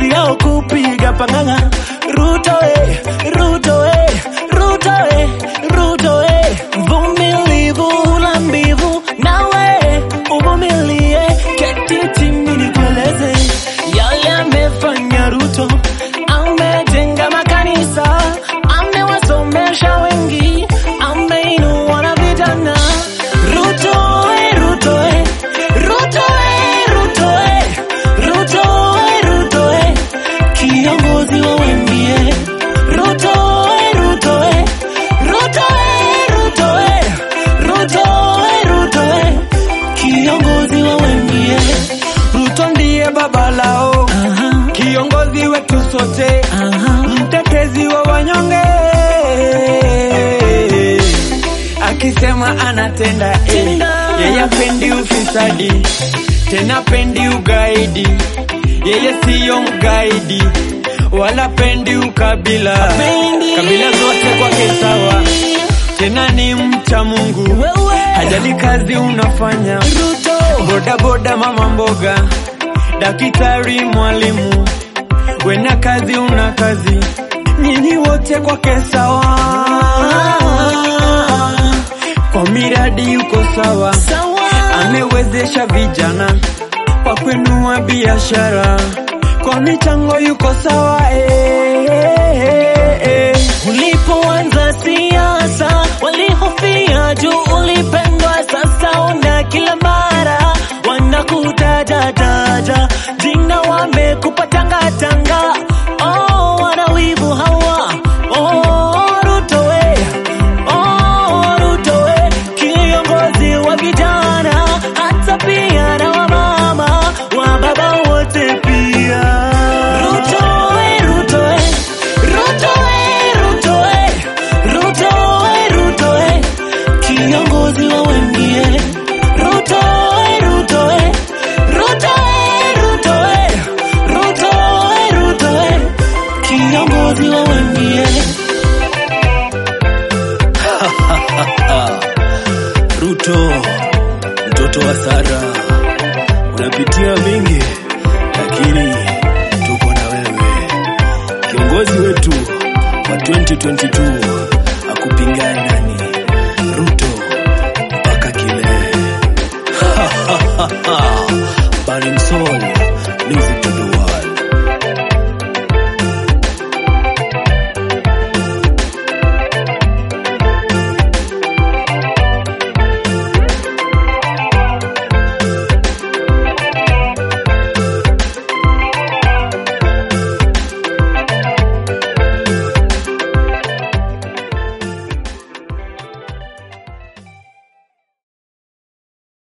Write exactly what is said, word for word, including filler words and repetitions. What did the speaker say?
kazi yao kupiga panganga. Ruto eh, Ruto eh, Ruto eh, Ruto eh. Vumilivu hula mbivu, nawe uvumilie. Keti chini nikueleze yale amefanya Ruto. Amejenga makanisa, amewasomesha wengi, ameinua na vijana. Ruto eh, Ruto eh, Ruto eh, Ruto eh, Ruto eh, Ruto eh, kiongozi wa wengi eh. Ruto eh, Ruto eh, Ruto eh, Ruto eh, Ruto eh, Ruto eh, kiongozi wa wengi eh. Ruto ndiye baba lao, uh-huh. Kiongozi wetu sote, uh-huh. Mtetezi wa wanyonge, akisema anatenda eh. Yeye pendi ufisadi, tena pendi ugaidi. Yeye siyo mgaidi, wala pendi ukabila. Kabila zote kwake sawa, tena ni mcha Mungu. Hajali kazi unafanya, boda boda mama mboga, daktari mwalimu, wena kazi una kazi, nyinyi wote kwake sawa. Kwa miradi yuko sawa, amewezesha vijana kwa kuinua biashara, kwa michango yuko sawa eh, eh, eh. Ulipoanza siasa walihofia juu ulipendwa, sasa una kila mara wanakutaja taja jina, wamekupa tanga tanga. Oh, wanawivu hawa. Oh, Ruto eh, oh, Ruto eh, kiongozi wa vijana, hata pia na wamama, wa baba wote pia. Ruto eh, Ruto eh, Ruto eh, Ruto eh, Ruto eh, Ruto eh, kiongozi wa wengi eh. Ruto eh, Ruto eh, Ruto eh, Ruto eh, Ruto eh, Ruto eh, kiongozi wa wengi eh. Ruto, mtoto wa Sara, unapitia mingi, lakini tuko na wewe, kiongozi wetu wa twenty twenty-two.